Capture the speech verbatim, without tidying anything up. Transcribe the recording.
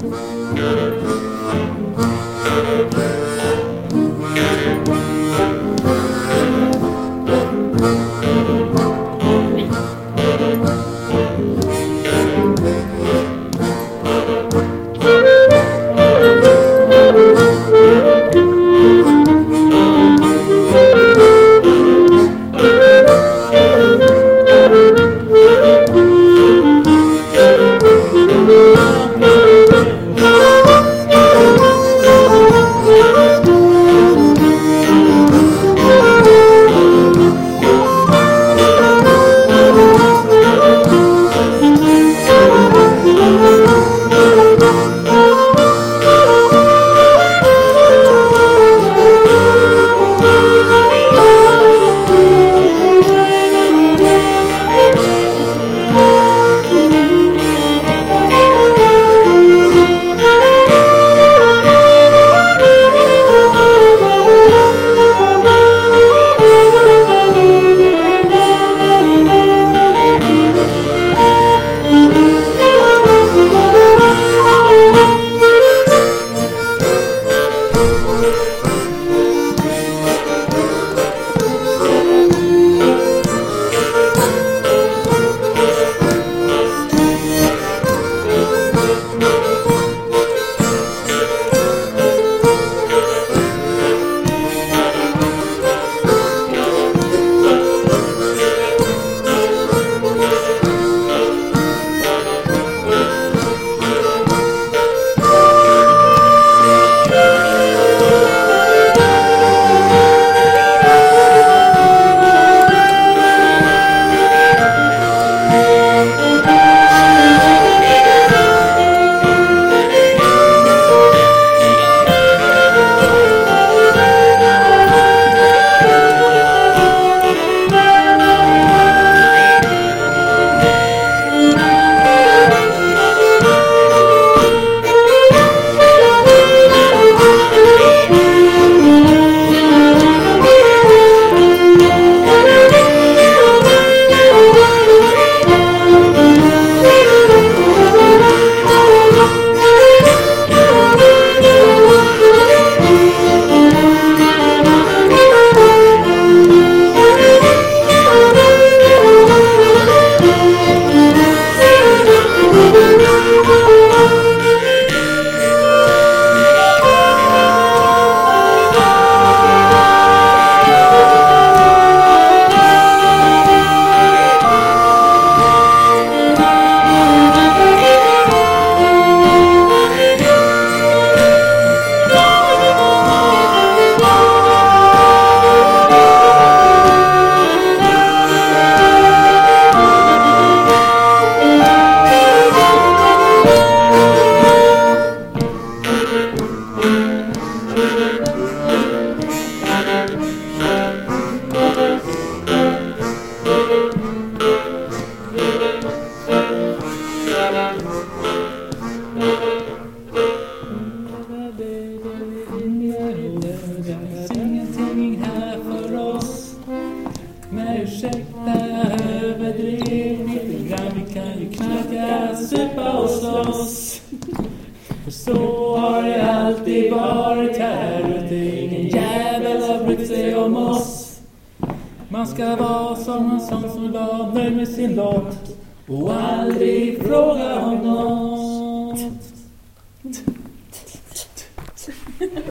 ursäkta, jag överdrev lite grann. Vi kan ju knacka, supa och slåss. För så har det alltid varit här ute. Ingen jävel har brytt sig om oss. Man ska vara som en sån som var nöjd med sin lott och aldrig fråga om något.